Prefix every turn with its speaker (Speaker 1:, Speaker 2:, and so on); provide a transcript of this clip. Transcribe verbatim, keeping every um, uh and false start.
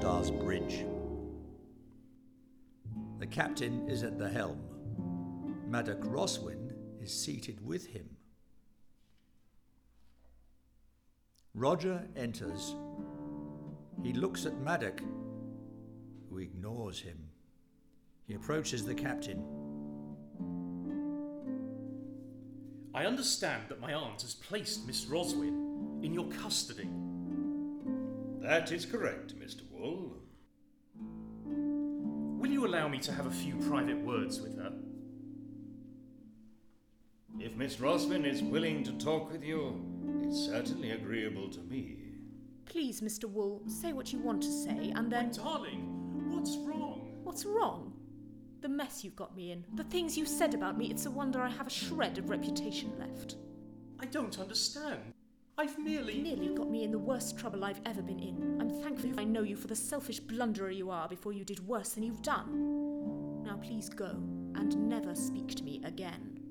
Speaker 1: Skarsgård's bridge. The captain is at the helm. Maddock Roswin is seated with him. Roger enters. He looks at Maddock, who ignores him. He approaches the captain.
Speaker 2: I understand that my aunt has placed Miss Roswin in your custody.
Speaker 3: That is correct, Mister Wool.
Speaker 2: Will you allow me to have a few private words with her?
Speaker 3: If Miss Roswin is willing to talk with you, it's certainly agreeable to me.
Speaker 4: Please, Mister Wool, say what you want to say, and then...
Speaker 2: My darling, what's wrong?
Speaker 4: What's wrong? The mess you've got me in. The things you said about me, it's a wonder I have a shred of reputation left.
Speaker 2: I don't understand. I've merely...
Speaker 4: You nearly got me in the worst trouble I've ever been in. I'm thankful I know you for the selfish blunderer you are before you did worse than you've done. Now please go, and never speak to me again.